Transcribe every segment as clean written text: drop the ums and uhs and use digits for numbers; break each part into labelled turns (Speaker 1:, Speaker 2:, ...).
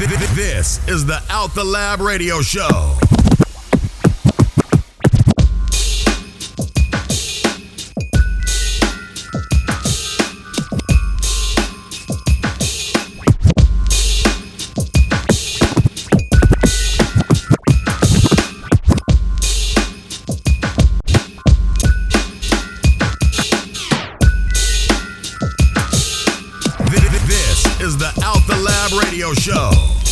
Speaker 1: This is the Out the Lab Radio Show. This is the Out the Lab Radio Show.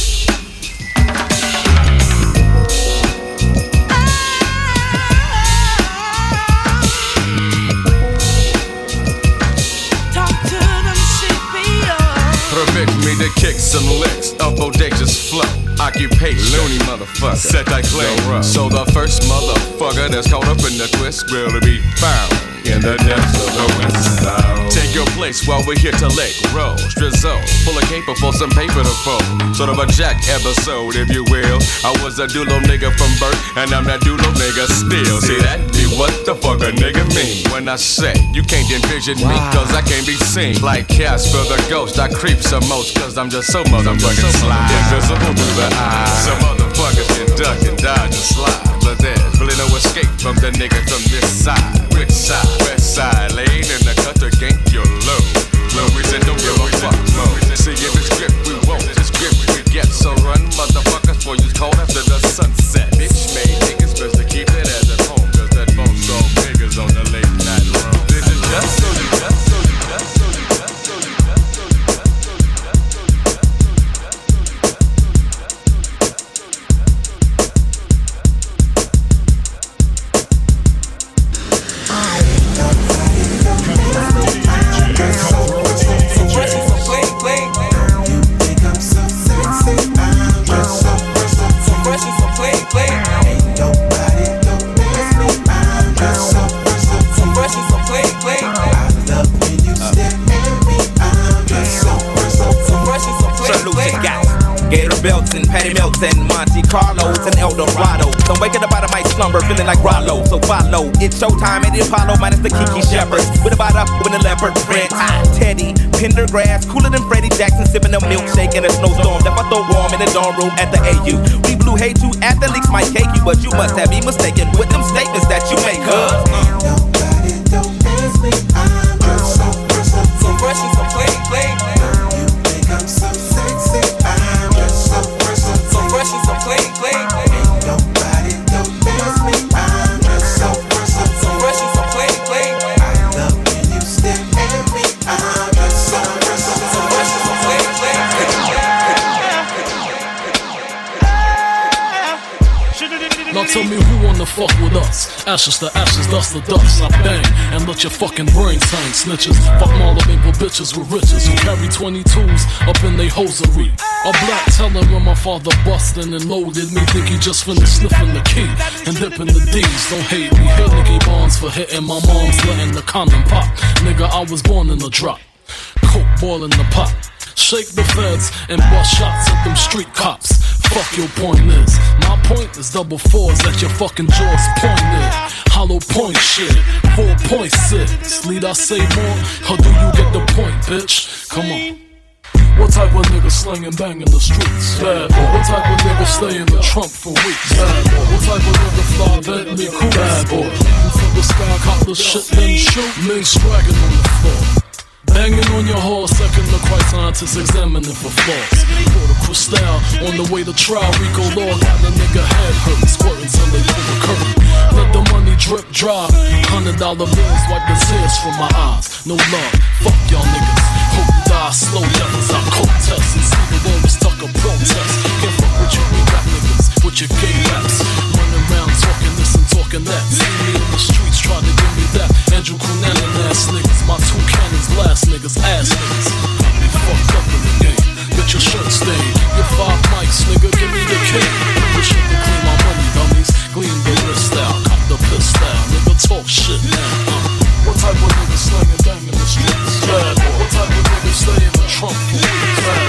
Speaker 2: Permit me to kick some licks of bodacious flow. Occupation, loony motherfucker, set that claim. So the first motherfucker that's caught up in the twist will be found in the depths of the West Side. Take your place while we're here to Lake Rose. Drizzle, full of caper for some paper to fold. Sort of a Jack episode, if you will. I was a Dulo nigga from birth, and I'm that Dulo nigga still. See, that be what the fuck a nigga mean when I say you can't envision me, cause I can't be seen. Like Casper the Ghost, I creep some most, cause I'm just so motherfucking sly. Invisible to the eye. Some motherfuckers can duck and dodge and slide, but there's really no escape from the nigga from this side. Which side? West side, lane in the cutter gang, you're low. Lowies and don't give a fuck, mo. See if it's grip, we won't. It's grip we get. So run, motherfuckers, for you cold after the sunset. Bitch made niggas best to keep it as at home, cause that bone strong niggas on the late night room. This is just so you, just so you, just so you, just so you, just so you, just so you, just so you.
Speaker 3: Belts and Patty Melts and Monte Carlos and El Dorado. So I'm waking up out of my slumber feeling like Rollo. So follow, it's showtime at the Apollo minus the Kiki Shepherds. With about up with a leopard print. Teddy, Pendergrass, cooler than Freddie Jackson, sipping a milkshake in a snowstorm. That I throw warm in the dorm room at the AU. We blew hay too, athletes might cake you, but you must have been mistaken with them statements that you make,
Speaker 4: Nobody don't ask me, I'm just so fresh and so clean. You think I'm so sexy, I'm just so fresh and so clean. Ain't nobody don't ask me, I'm just so fresh and so clean. I love when you stare at me, I'm just so fresh and so clean.
Speaker 5: Now tell me who wanna fuck with us. Ashes to ashes, dust to dust. I bang and let your fucking brains hang. Snitches, fuck Maple bitches with riches who carry 22s up in they hosiery. A black teller when my father bustin' and loaded me. Think he just finished sniffing the key and dipping the D's. Don't hate me, hit Nicky Barnes for hitting my mom's letting the condom pop. Nigga, I was born in the drop. Coke boiling the pot. Shake the feds and bust shots at them street cops. Fuck your point is. My point is double fours at your fucking jaws pointed. Hollow point shit, 4.6. Need I say more, or do you get the point, bitch? Come on. What type of nigga slinging bang in the streets? Bad boy. What type of nigga stay in the trunk for weeks? Bad boy. What type of nigga fly Bentley cool? Bad boy. From the sky, cop the shit, then shoot. Men spragging on the floor. Banging on your horse, second the Christ scientists examining for flaws. Put a crystal on the way to trial. Rico Law got the nigga head hurt, squirting till they pull the curtain. Let the money drip dry. $100 bills wipe the tears from my eyes. No love, fuck y'all niggas. Hope you die slow death as I cold test and see the world is stuck a protest. Can't fuck with you, we got niggas with your gay raps. Running around talking this and talking that. See me in the streets trying to give me that. Andrew Cunanan ass niggas, my two cannons blast niggas, ass niggas. Got me fucked up in the game. Get your shirt stained. Your 5 mics, nigga, give me the cane. Push shit to clean my money, dummies. Gleam the wrist out, cop the piss style. Nigga, talk shit now. What type of nigga slanging bang in the streets? Bad boy. What type of nigga stay in the trunk for weeks?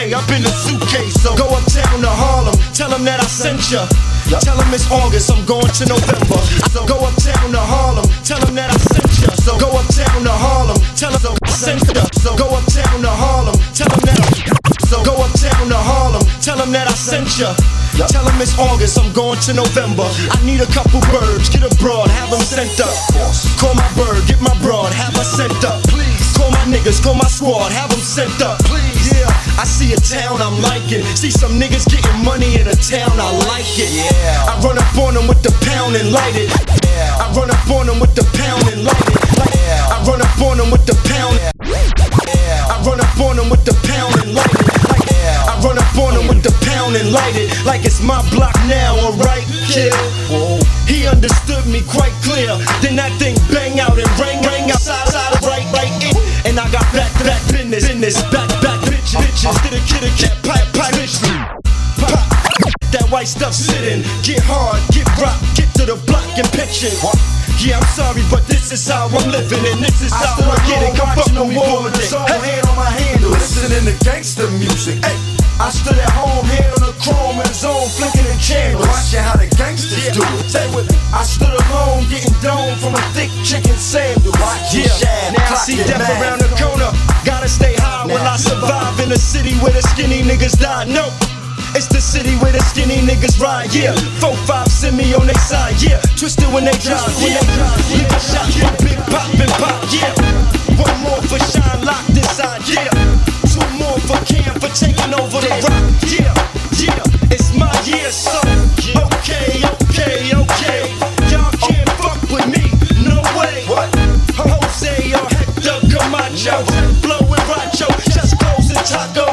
Speaker 6: way up in the suitcase. So go uptown to Harlem, tell them that I sent ya. Tell them it's August, I'm going to November. So go uptown to Harlem, tell them that I sent ya. So go uptown to Harlem, tell them I sent ya. So go uptown to Harlem, tell them that So go uptown to Harlem, tell them that I sent ya. Tell them it's August, I'm going to November. I need a couple birds, get abroad, have them sent up. Call my bird, get my broad, have her sent up. Call my niggas, call my squad, have them sent up. Yeah, I see a town I'm liking. See some niggas getting money in a town, I like it. I run up on them with the pound and light it. I run up on them with the pound and light it. I run up on them with the pound. I run up on them with the pound and light it. I run up on him with the pound and light it like it's my block now, alright, kid. He understood me quite clear. Then that thing bang out and rang outside right in. And I got back business, back bitches. Did a kid pipe bitch. Pop that white stuff sitting. Get hard, get rock, get to the block and pitch it. Yeah, I'm sorry, but this is how I'm living, and this is how I get it. Come fuck no more with it. Hand on my handle, listening to gangster music. Hey, I stood at home, hand on the chrome and zone, flicking the candles. Watching how the gangsters do it. Say with me, I stood alone, getting domed from a thick chicken sandwich. Now I see death around the corner. Gotta stay high when I survive in a city where the skinny niggas die. No. It's the city where the skinny niggas ride, yeah. 4-5 send me on their side, yeah. Twisted when they drive, yeah. Lick a shot, big pop and pop, yeah. One more for Shine Lock this side, yeah. Two more for Cam for taking over the rock, yeah. It's my year, so okay. Y'all can't fuck with me, no way. Jose or Hector Camacho, Blow and Racho, just clothes and tacos.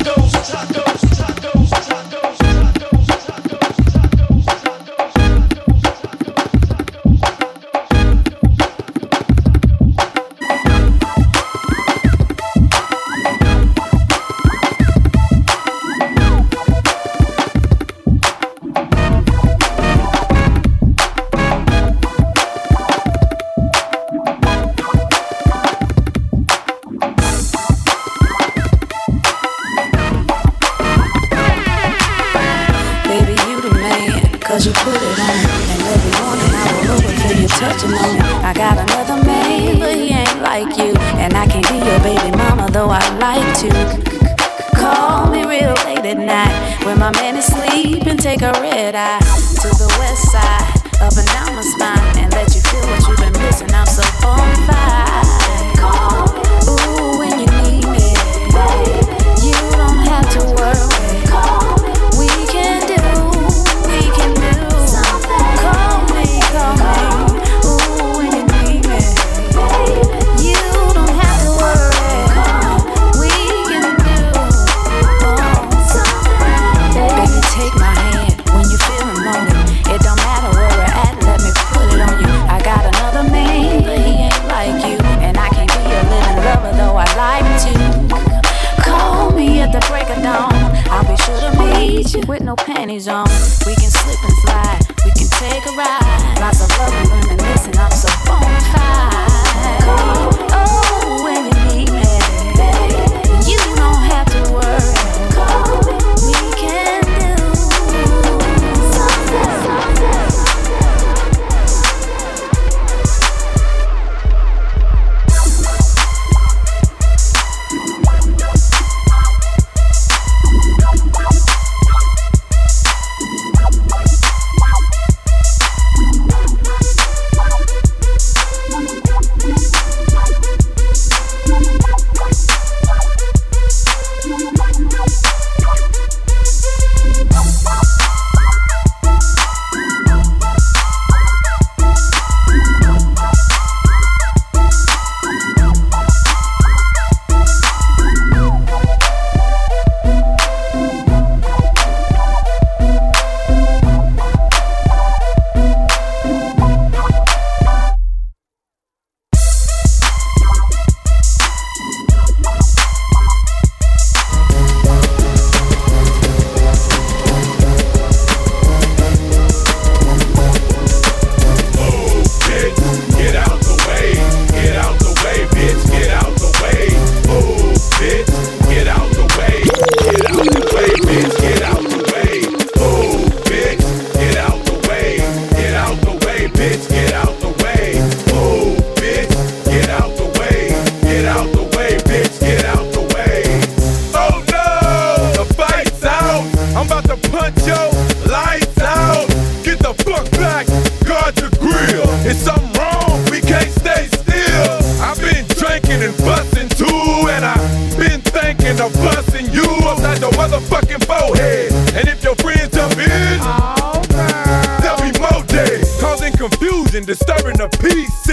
Speaker 7: Take a red eye to the west side, up and down my spine, and let you feel what you've been missing. I'm so on fire. Ooh, when you need me, you don't have to worry. We can do. Call me. Ooh, when you need me, you don't have to worry. We can do. Baby, take my hand. When you feeling lonely, it don't matter where we're at, let me put it on you. I got another man, but he ain't like you, and I can't be your living lover, though I'd like to. Call me at the break of dawn, I'll be sure to meet you with no panties on. We can slip and slide, we can take a ride. Lots of love and reminiscing, I'm so bonafide. Oh, when you need me, you don't have to worry. We can do.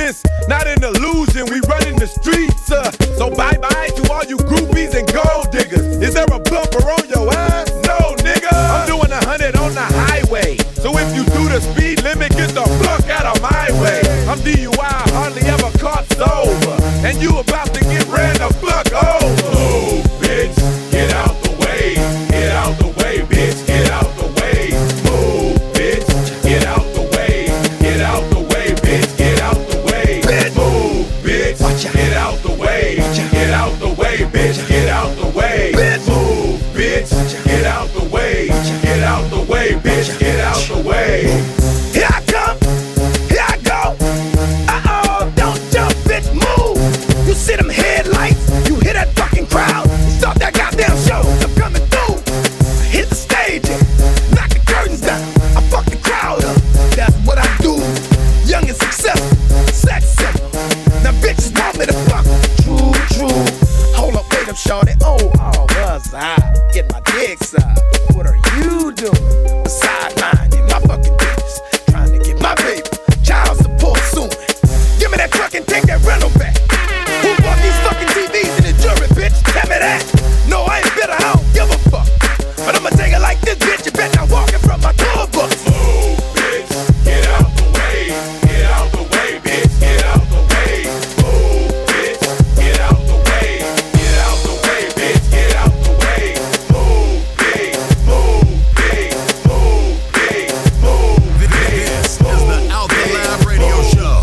Speaker 8: nuisance, not an illusion. We running the streets, so bye-bye to all you groupies and gold diggers. Is there a bumper on your ass? No, nigga. I'm doing 100 on the highway, so if you do the speed limit, get the fuck out of my way. I'm DUI, hardly ever caught sober, and you about to get ran the fuck over. Move, bitch, get out the way. Get out the way, bitch, get out the way. Move, bitch, get out the way. Get out the way, bitch, get out the way. Move, bitch, get out the way. Get out the way, bitch, get out the way. Move, bitch, get out the way. Get out the way, bitch, get out the way. Here I come, here I go. Uh-oh, don't jump, bitch, move. You see them headlights, you hear that fucking crowd. Start that goddamn show, I'm coming through. I hit the stage and knock the curtains down. I fuck the crowd up, that's what I do. Young and successful, sex simple. Now bitches want me to fuck. True, true. Hold up, wait up, shorty. Oh, was I get my dick sucked? What are you doing? Beside mine, in my fucking business, trying to get my baby child support soon. Give me that truck and take that rental back. Who bought these fucking TVs in the jury, bitch? Tell me that. No, I ain't bitter, I don't give a fuck. But I'ma take it like this, bitch. You bet not walking from my tour bus. Move, bitch, get out the way. Get out the way, bitch, get out the way. Move, bitch, get out the way. Get out the way, bitch, get out the way. Move, big, move, big, move, big, move, big.
Speaker 1: This is the Out the Lab Radio Show.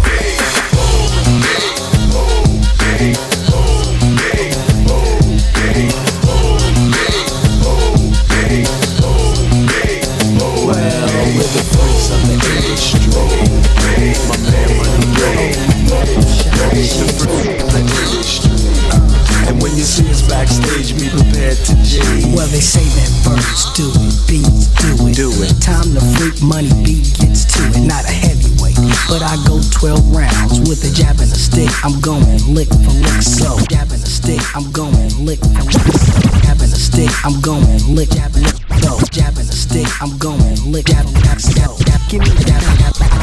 Speaker 9: And when you see us backstage, be prepared to G.
Speaker 10: Well, they say that birds do it, bees do it. Time to freak, money beat gets to it. Not a heavyweight, but I go 12 rounds with a jab and a stick. I'm going lick for lick, so jabbing a stick. I'm going lick for lick, so jabbing a stick. I'm going lick, jab, lick, so jabbing a stick. I'm going lick, jab, so give me the jab,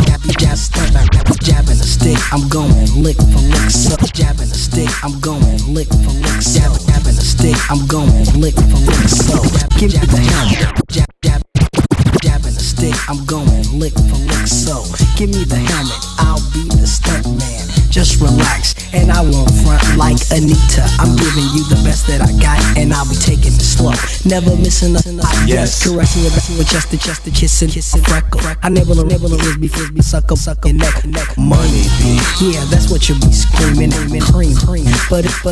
Speaker 10: jabbing a stick. I'm going lick for lick, so jabbing a stick. I'm going lick for lick, so jabbing a stick. I'm going lick for lick, so give me the helmet, jabbing a stick. I'm going lick for lick, so give me the helmet. I'll be the stunt man. Just relax, and I won't front like Anita. I'm giving you the best that I got, and I'll be taking it slow. Never missing a
Speaker 9: yes.
Speaker 10: Caressing your with chest to kissing, freckle. I nibble a frisbee, suck your neck. Money, yeah, that's what you'll be screaming, cream. But it's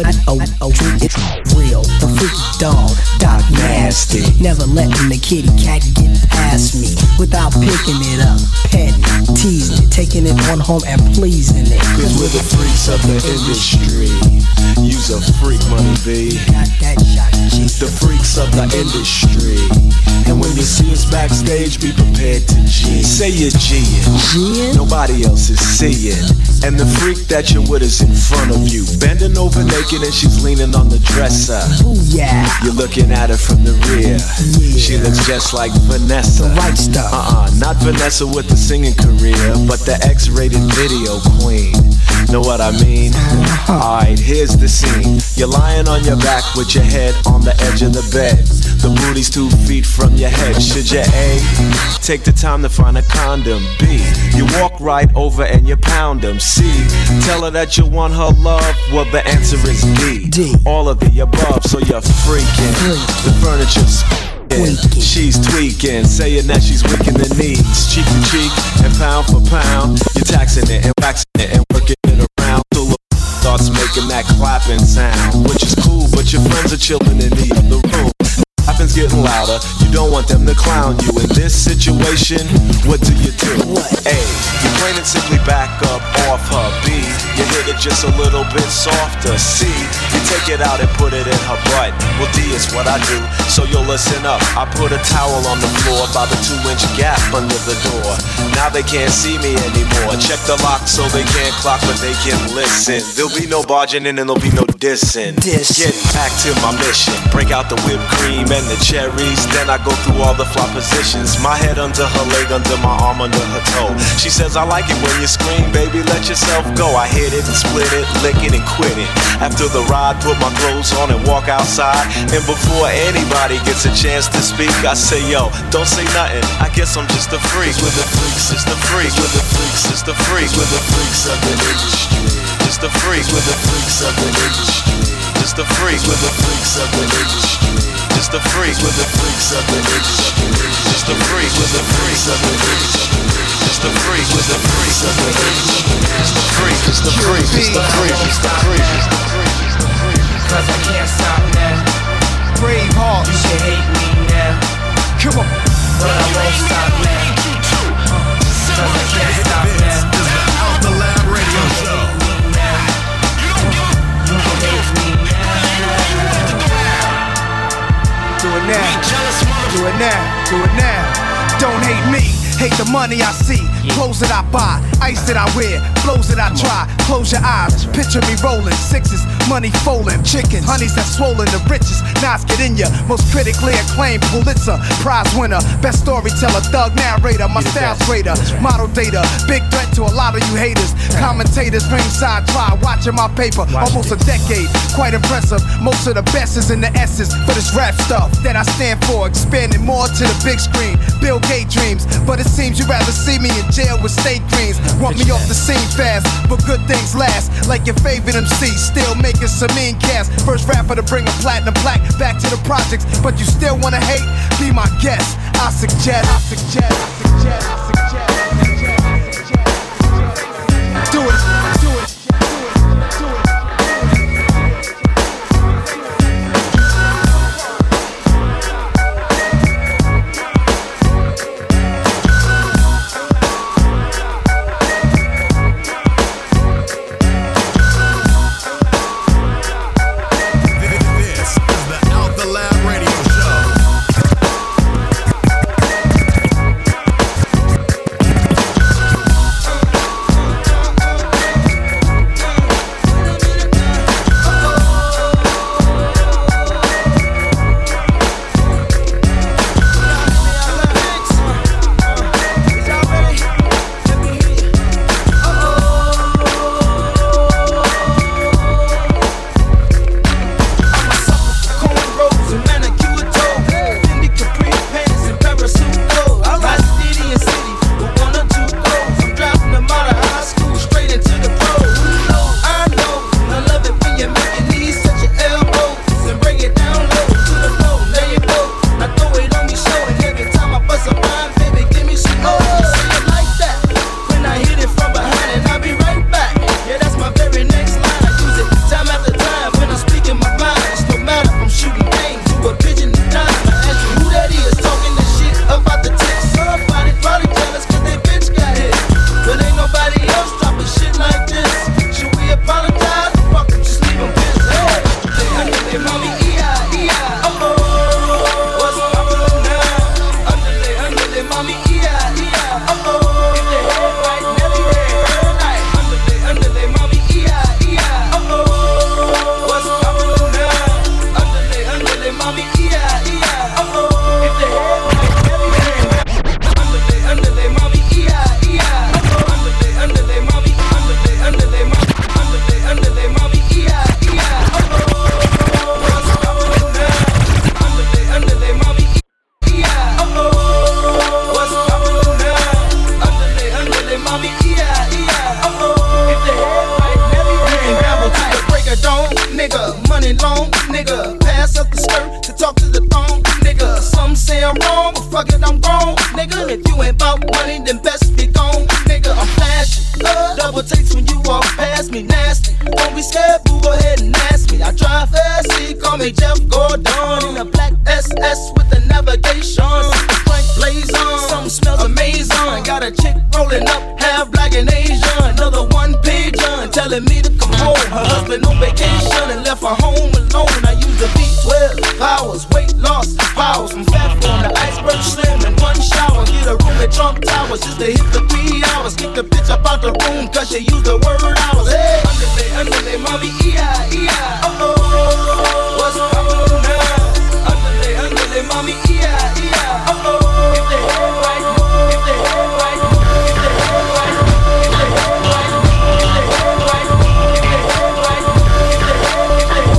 Speaker 10: real. The freaky dog, Doc Nasty. Never letting the kitty cat get past me without picking it up, petting, teasing it, taking it on home and pleasing it.
Speaker 9: Cause we're the freaks of the industry. You's a freak, money B.
Speaker 10: Got that shot,
Speaker 9: the freaks of the industry. And when you see us backstage, be prepared to G. Say you're G'ing, nobody else is seeing. And the freak that you're with is in front of you, bending over naked and she's leaning on the dresser.
Speaker 10: Ooh, yeah.
Speaker 9: You're looking at her from the rear.
Speaker 10: Yeah.
Speaker 9: She looks just like Vanessa.
Speaker 10: The right stuff.
Speaker 9: Not Vanessa with the singing career, but the X-rated video queen. Know what I mean? Alright, here's the scene. You're lying on your back with your head on the edge of the bed. The booty's 2 feet from your head. Should you A, take the time to find a condom? B, you walk right over and you pound them. C, tell her that you want her love. Well, the answer is D. All of the above, so you're freaking. The furniture's tweaking. She's tweaking, saying that she's weak in the knees. Cheek to cheek and pound for pound. You're taxing it and waxing it and working it around till the starts making that clapping sound. Which is cool, but your friends are chilling in the other room. Clapping's getting louder, you don't want them to clown you. In this situation, what do? A, you plain and simply back up off her. B, you hit it just a little bit softer. C, you take it out and put it in her butt. Well, D is what I do, so you'll listen up. I put a towel on the floor by the 2-inch gap under the door. Now they can't see me anymore. Check the lock so they can't clock, but they can listen. There'll be no barging in and there'll be no dissing. Get back to my mission. Break out the whipped cream and the cherries. Then I go through all the fly positions. My head under her leg, under my arm, under her toe. She says, I like it when you scream, baby, let yourself go. I hit it and split it, lick it and quit it. After the ride, put my clothes on and walk outside. And before anybody gets a chance to speak, I say, yo, don't say nothing. I guess I'm just a freak. With the freaks, it's the freak. With the freaks, it's the freak. With the freaks of the industry. Just the freak. With the freaks of the industry. Just the freak. With the freaks of the industry. Just the freak. With the freaks of the industry. Just the freak. With the freaks of the industry. Just the freak. With the freaks of the industry. Just the freak. Just the freak. Just the freak. Just the freak. Just the freak.
Speaker 11: Cause I can't stop now.
Speaker 6: Brave heart.
Speaker 11: You can hate me now.
Speaker 6: Come on.
Speaker 11: But I won't stop now. Cause I can't stop now.
Speaker 1: This is the Out the Lab Radio Show.
Speaker 11: You can hate me now.
Speaker 6: Do it now. Do it now. Do it now. Don't hate me. Hate the money I see, clothes that I buy, ice that I wear, flows that I try. Close your eyes, picture me rolling, sixes, money folding, chickens, honeys that swollen, the richest, knives get in ya. Most critically acclaimed Pulitzer Prize winner, best storyteller, thug narrator, my style's greater, model data, big threat to a lot of you haters. Commentators ringside try watching my paper, almost a decade, quite impressive. Most of the best is in the S's for this rap stuff that I stand for, expanding more to the big screen. Bill Gates dreams, but it seems you'd rather see me in jail with state greens. Want me off the scene fast, but good things last. Like your favorite MC, still making some mean cash. First rapper to bring a platinum plaque back to the projects, but you still wanna hate? Be my guest. I suggest. Do it.
Speaker 11: Got a chick rolling up, half black and Asian. Another one pigeon telling me to come
Speaker 12: home. Her husband on vacation and left her home alone. I use the B12 powers, weight loss powers. From fat form to iceberg slim in one shower. Get a room at Trump Towers just to hit the 3 hours. Kick the bitch up out the room cause she used the word hours. Hey, underlay, mommy, E-I. Uh-oh, what's poppin' now? Underlay, mommy, E-I. Uh-oh, if they head right, if they head right, if they head right, if they head right, if they head right, if they head right, if they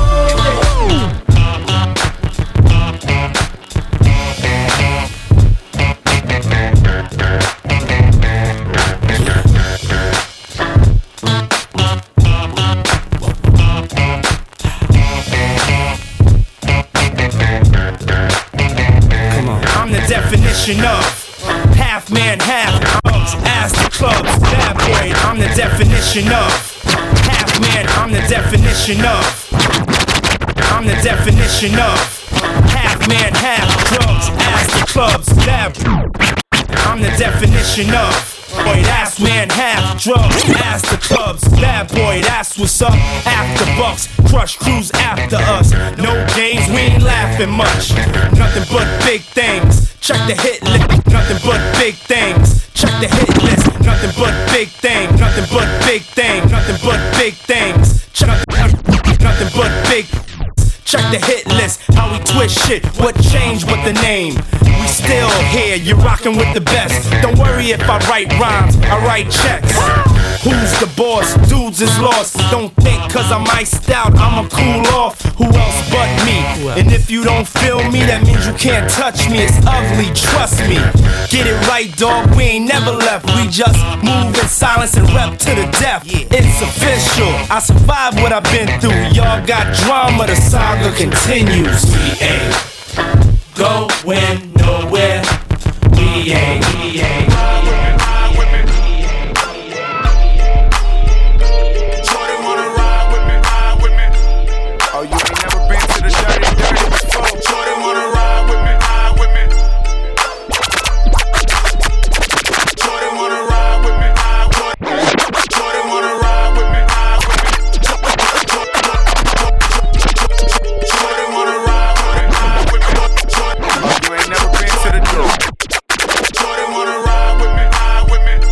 Speaker 12: I'm the definition of half man, half drugs, ass to clubs, bad boy. I'm the definition of half man. I'm the definition of. I'm the definition of half man, half drugs, ass to clubs, bad. I'm the definition of. Boy, that's man, half drugs, ass to clubs, bad boy, that's what's up. After bucks, crush crews after us. No games, we ain't laughing much. Nothing but big things. Check the hit list. Nothing but big things. Check the hit list. Nothing but big things. Nothing but big things. Nothing but big things. Check nothing but big. Check the hit list, how we twist shit, what changed but the name. We still here, you're rockin' with the best. Don't worry if I write rhymes, I write checks. Who's the boss? Dudes is lost. Don't think cause I'm iced out, I'ma cool off. Who else but me? And if you don't feel me, that means you can't touch me. It's ugly, trust me. Get it right, dog, we ain't never left. We just move in silence and rep to the death. It's official, I survived what I've been through. Y'all got drama, the saga continues. We ain't going nowhere. We ain't.
Speaker 8: Oh, you ain't never been to the dirty before. Jordan wanna ride with me, ride with me. Jordan wanna ride with me, ride with me. Jordan wanna ride with me, ride with me. Jordan wanna ride with me, ride with me. Oh, you ain't never been to the door. Jordan wanna ride with me, ride with me.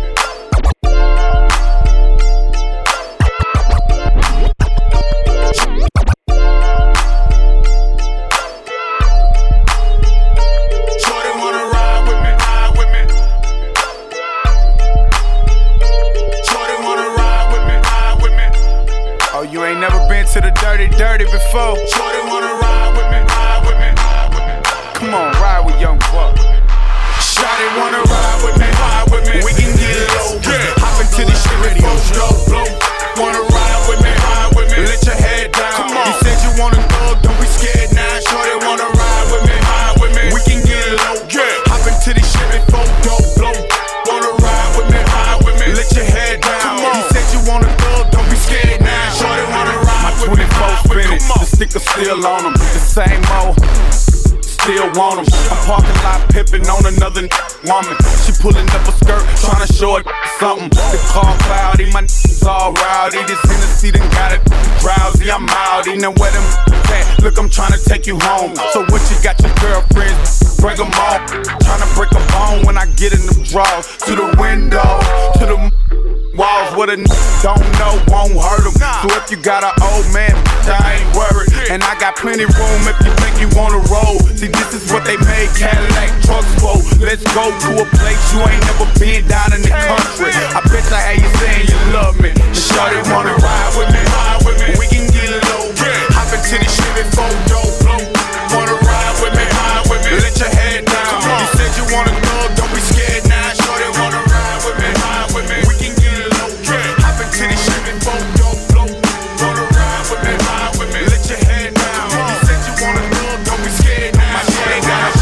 Speaker 8: Oh, you ain't never been to the dirty before. Jordan wanna ride with me, ride with me, ride with me. Come on, ride with Young Buck. Shawty wanna ride with me, ride with me. We can get it low, hop into the shit radio show, blow. Wanna ride with me, ride with me. Let your head down. Come on. You said you wanna go, don't be scared now. Shawty wanna ride with me, ride with me. We can get it low, hop into the shit radio show, blow. Wanna ride with me, ride with me. Let your head down. Come on. You said you wanna go, don't be scared now. Shawty wanna ride with me. 24 spinning, the sticker still on them. The same old, still want them. I'm parking lot pimping on another woman. She pulling up a skirt, trying to show it something. The car cloudy, my all rowdy. This Hennessy done got it drowsy. I'm outy. Now where them at? Look, I'm trying to take you home. So what you got your girlfriends? Bring them all. Trying to break a bone when I get in them drawers. To the window, to the walls. What a don't know won't hurt them. So if you got an old man, I ain't worried. And I got plenty room if you think you wanna roll. See, this is what they made Cadillac trucks for. Let's go to a place you ain't never been down in the country. I bet I hear you saying you love me. The shawty wanna ride with me, ride with me. We can get low, hop into the Chevy 4-door blow. Wanna ride with me, ride with me. Let your head down. You said you wanna go, don't be scared now. Shawty wanna ride with me, ride with me. We can get low, hop into the Chevy 4-door blow. Wanna ride with me, ride with me. Let your head down. You said you wanna go, don't be scared now. My shawty got a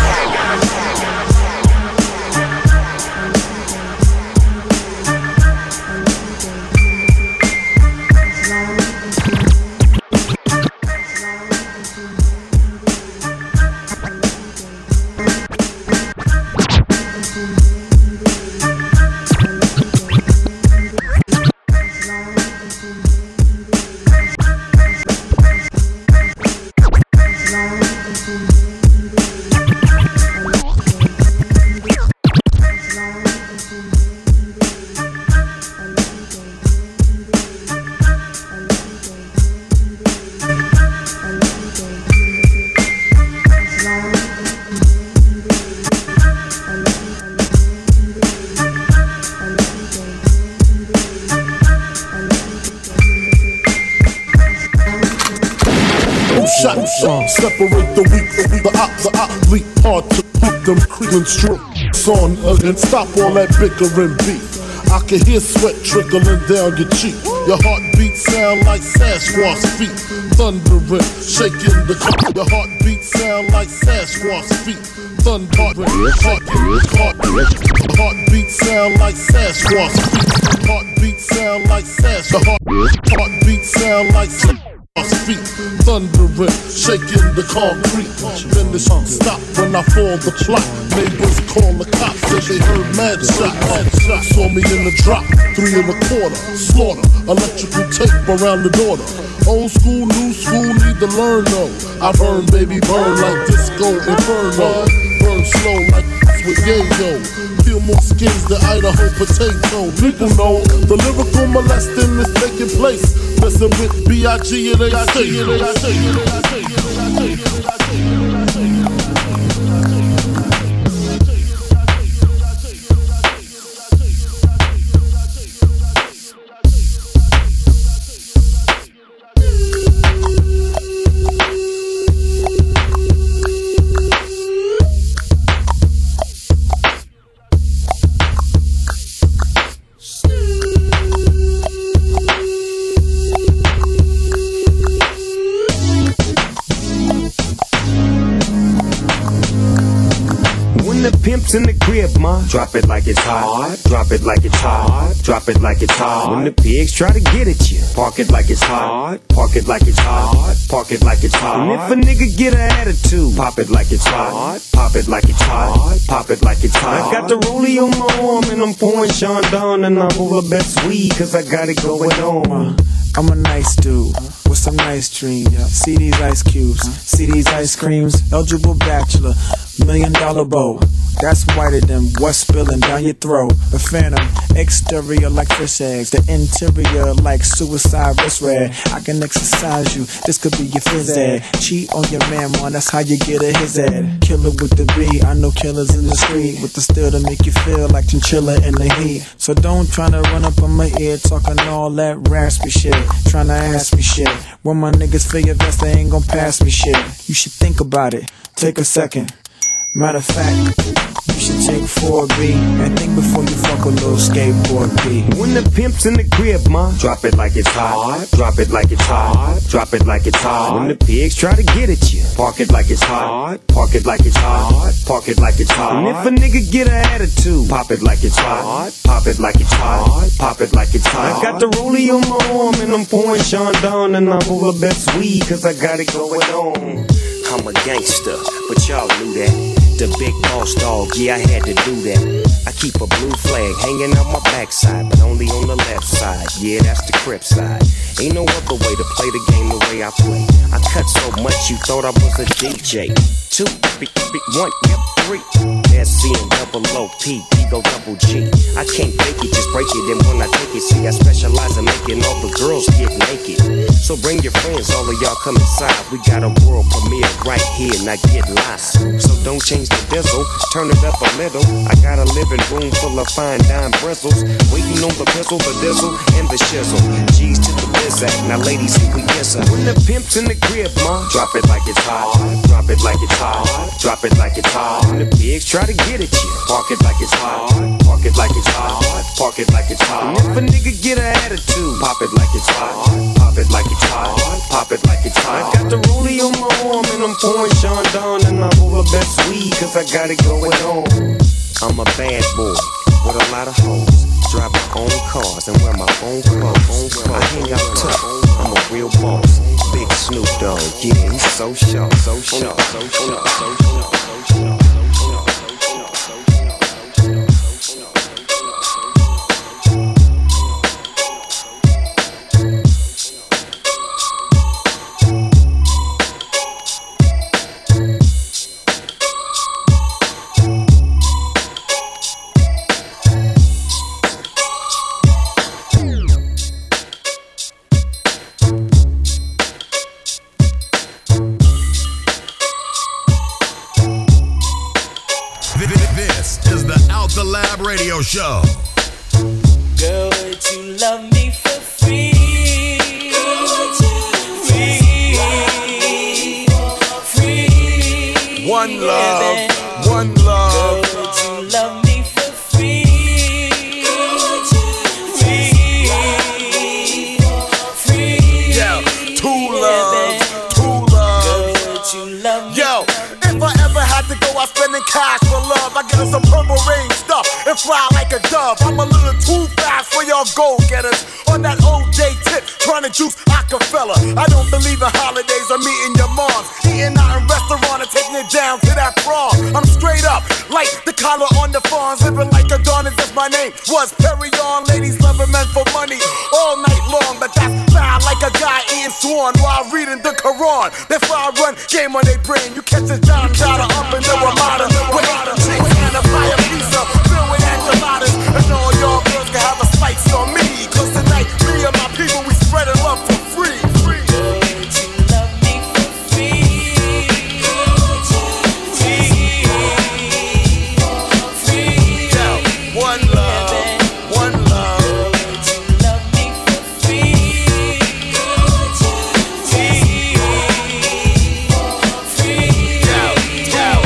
Speaker 13: Separate the weak, the athlete, hard to put them creeping strokes on and stop all that bickering beef. I can hear sweat trickling down your cheek. Your heartbeat sound like Sasquatch feet, thundering, shaking the. Your heartbeat sound like Sasquatch feet, thundering, heartbeat sound like Sasquatch feet, heartbeat sound like Sasquatch, heartbeat sound like. Feet thundering, shaking the concrete. Then the stop when I fall the plot. Neighbors call the cops, said they heard mad shots. Saw me in the drop, 3 1/4, slaughter. Electrical tape around the daughter. Old school, new school, need to learn though. I burn, baby, burn like disco inferno. Burn slow like with yayo. Peel more skins than Idaho potato. People know the lyrical molesting is taking place. Messing with B.I.G. and they say
Speaker 14: Pimps in the crib, ma. Drop it like it's hot. Drop it like it's hot. Drop it like it's hot. When the pigs try to get at you, park it like it's hot. Park it like it's hot. Park it like it's hot. And if a nigga get an attitude, pop it like it's hot. Pop it like it's hot. Pop it like it's hot. I got the rollie on my arm and I'm pouring Sean Don and I'm over best weed cause I got it going on.
Speaker 15: I'm a nice dude with some nice dreams. See these ice cubes, see these ice creams. Eligible bachelor, $1 million bow. That's whiter than what's spilling down your throat. A phantom, exterior like fish eggs, the interior like suicide wrist red. I can exercise you, this could be your phys ed. Cheat on your man, man, that's how you get a his ed. Killer with the B, I know killers in the street with the steel to make you feel like chinchilla in the heat. So don't try to run up on my ear talking all that raspy shit, trying to ask me shit. When my niggas feel your vest, they ain't gon' pass me shit. You should think about it, take a second. Matter of fact, you should take 4B and think before you fuck a little skateboard B.
Speaker 14: When the pimp's in the crib, ma, drop it like it's hot. Drop it like it's hot. Drop it like it's hot. When the pigs try to get at you, park it like it's hot. Park it like it's hot. Park it like it's hot. And if a nigga get an attitude, pop it like it's hot. Pop it like it's hot. Pop it like it's hot. I got the rollie on my arm and I'm pouring Sean Don and I'm over best weed cause I got it going on. I'm a gangster, but y'all knew that. The big boss dog, yeah, I had to do that. I keep a blue flag hanging out my backside, but only on the left side. Yeah, that's the Crip side. Ain't no other way to play the game the way I play. I cut so much you thought I was a DJ. 2, 1, yep, 3. SC and double OP, Ego double G. I can't fake it, just break it. And when I take it, see, I specialize in making all the girls get naked. So bring your friends, all of y'all come inside. We got a world premiere right here, now get live. So don't change the diesel, turn it up a little. I got a living room full of fine dime bristles, waiting on the pistol, the diesel, and the shizzle. G's to the biz act, now ladies, here we kiss her. When the pimp's in the crib, ma, drop it like it's hot. Drop it like it's hot. Drop it like it's hot. When the pigs try to get at you, park it like it's hot. Park it like it's hot. Park it like it's hot. And if a nigga get an attitude, pop it like it's hot. Pop it like it's hot. Pop it like it's hot. I got the rollie on my arm and I'm pouring Sean Don and I'm over best weed cause I got it going on. I'm a bad boy with a lot of hoes. Drive my own cars and wear my own clothes. I hang out tough, I'm a real boss. Big Snoop Dogg, yeah, he's so sharp, so sharp, so sharp, so sharp, so sharp.
Speaker 1: Radio Show.
Speaker 4: Girl, would you love me for free? Free.
Speaker 8: One love, one love.
Speaker 4: Girl, would you love me for free? Free.
Speaker 8: Yeah, two loves, two loves.
Speaker 4: Girl, would you love me?
Speaker 16: Yo, if I ever had to go out spending cash for love, I get her some purple rain stuff and fly like a dove. I'm a little too fast for y'all go-getters. On that OJ tip, trying to juice Rockefeller. I don't believe in holidays or meeting your moms. Eating out in restaurant and taking it down to that prom. I'm straight up, like the collar on the fawns. Living like a dawn as if my name was Perry on. Ladies loving men for money all night long. But that's foul like a guy eating swan while reading the Quran. That's why I run game on their brain. You catch a John Dada up in the Ramada. Wait, chicks and a fire pizza filled with enchiladas. And all y'all girls can have a slice on me. Cause tonight, me and my people, we spreading love for free. Free.
Speaker 4: Would you love me for free? Free.
Speaker 16: Yeah, one love, one love.
Speaker 4: Would you love me for free? Free.
Speaker 16: Yeah, yeah,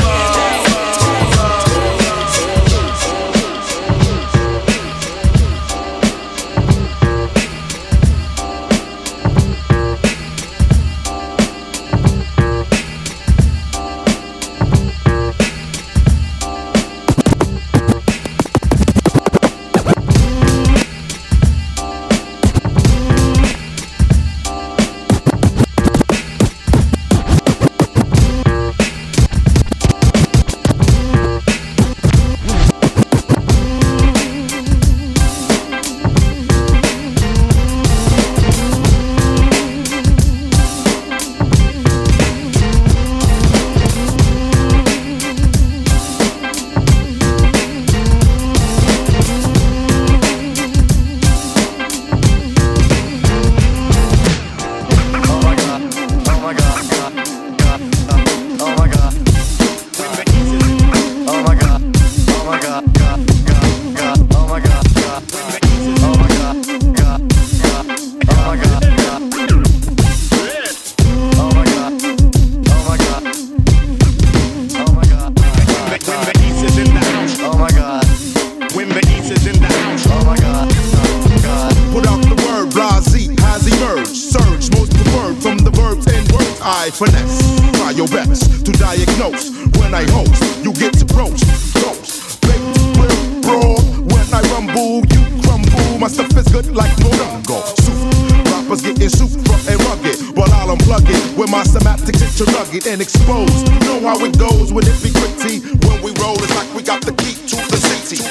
Speaker 8: finesse. Try your best to diagnose. When I host, you get to roast. Baby, real broad. When I rumble, you crumble. My stuff is good like Morongo. Soup. Rappers getting super and rugged, but I'll unplug it with my semantics. It's rugged and exposed. You know how it goes when it be gritty. When we roll, it's like we got the key to the city.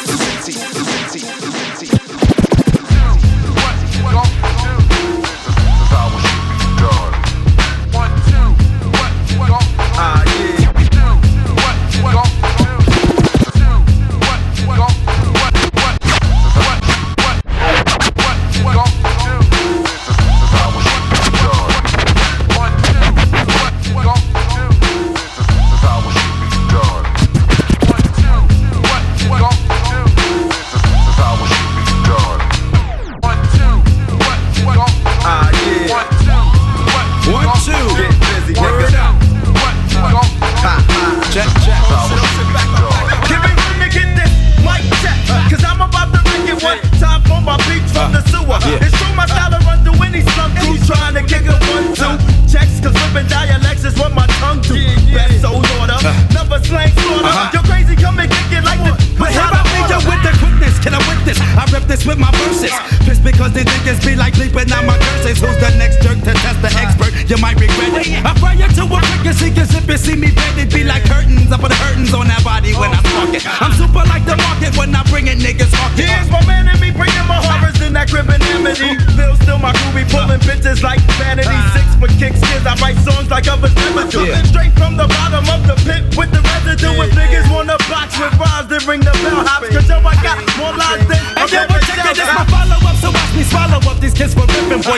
Speaker 12: See me bend, it be like curtains. I put curtains on that body when I spark it. I'm super like the market when I bring it, niggas hawk it. Here's my man and me bringing my horrors in that crib and amity. Phil still my crew be pulling bitches like vanity. 6 foot kick skins, I write songs like others never do. Straight from the bottom of the pit with the residue. If niggas wanna box with rhymes, then ring the bell hops. Cause yo, I got more lines than. And yo, but check it, this my follow up, so watch me swallow up these kids for ripping. Boy, I shock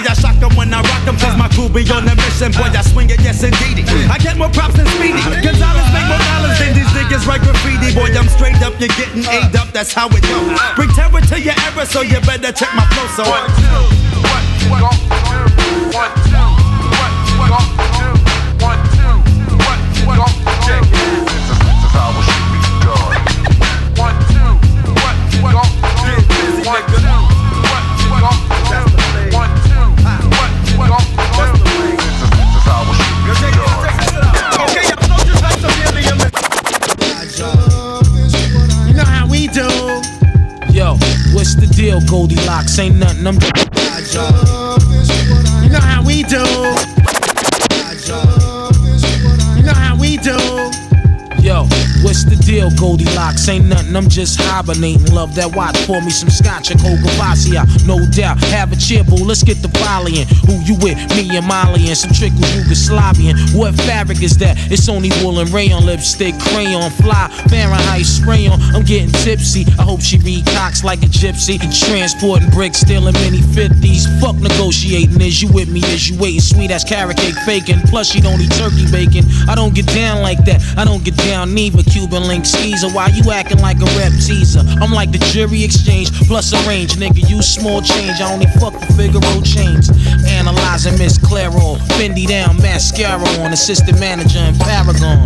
Speaker 12: 'em when I rock 'em, cause my crew be on the mission. Boy, I swing it, yes indeedy. I get more props than Speedy. Gonzalez make more dollars than these niggas write graffiti. Boy, I'm straight up, you're getting A'd up, that's how it goes. Bring terror to your era, so you better check my flow. So 1, 2, what you gon' do? 1, 2, what you gon' do? 1, 2, what you gon' do? This is how it should be done. 1, 2, what you gon' do? 1, 2, what you gon' do? 1, 2, what you gon' do? This is how it should be done. Okay, I know just like some alien.
Speaker 17: You know how we do.
Speaker 5: Yo, what's the deal, Goldilocks? Ain't nothing, I'm
Speaker 17: You know how we do. You know how we do.
Speaker 5: Yo, what's the deal, Goldilocks? Ain't nothing, I'm just hibernating. Love that watch, pour me some scotch and cold Gavassia. No doubt, have a cheer, boo, let's get the volley in. Who you with? Me and Molly and some trickle Yugoslavian. What fabric is that? It's only wool and rayon, lipstick, crayon, fly, Fahrenheit, spray on. I'm getting tipsy, I hope she read cocks like a gypsy. Transporting bricks, stealing mini 50s. Fuck negotiating, is you with me, is you waiting? Sweet ass carrot cake faking, plus she don't eat turkey bacon. I don't get down like that, I don't get down neither. Cuban link skeezer, why you acting like a rep teaser? I'm like the jury exchange plus a range, nigga. You small change, I only fuck for Figaro chains. Analyzing Miss Clairol, Fendi down, mascara on, assistant manager in Paragon.